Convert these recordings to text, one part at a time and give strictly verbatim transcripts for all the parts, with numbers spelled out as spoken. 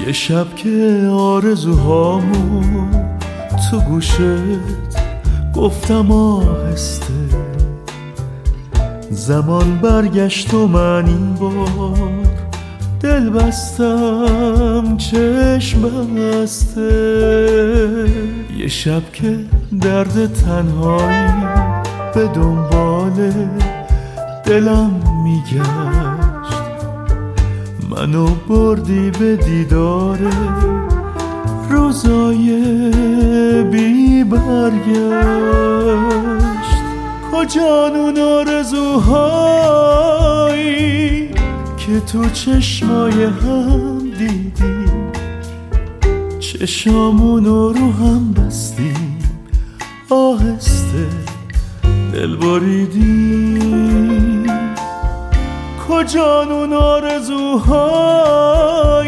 یه شب که آرزوهامو تو گوشت گفتم آهسته، زمان برگشت و من این بار دل بستم چشم بسته. یه شب که درد تنهایی به دنبال دلم میگشت، منو بردی به دیدار روزای بی برگشت. کجان اون آرزوهایی که تو چشمای هم دیدیم، چشامونو رو هم بستیم، آهسته دل بریدیم. کجان اون آرزوهای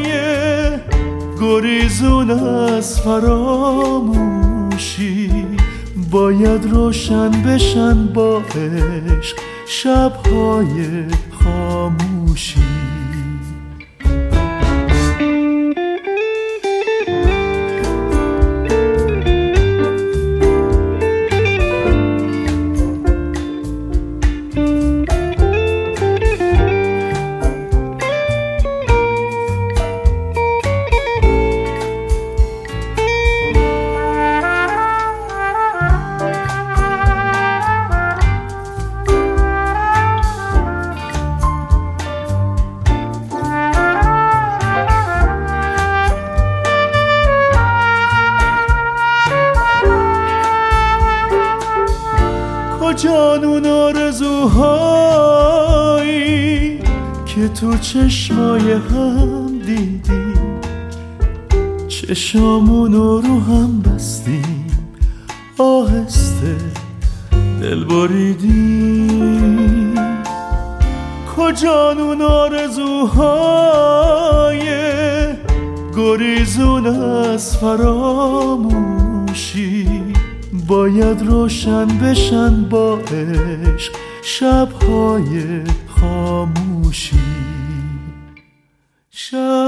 گریزون از فراموشی، باید روشن بشن با عشق شبهای خاموشی. کجان اون آرزوهایی که تو چشمای هم دیدیم، چشامونو رو هم بستیم، آهسته دل بریدیم. کجان اون آرزوهای گریزون از فراموشی، باید روشن بشن با عشق شبهای خاموشی. شب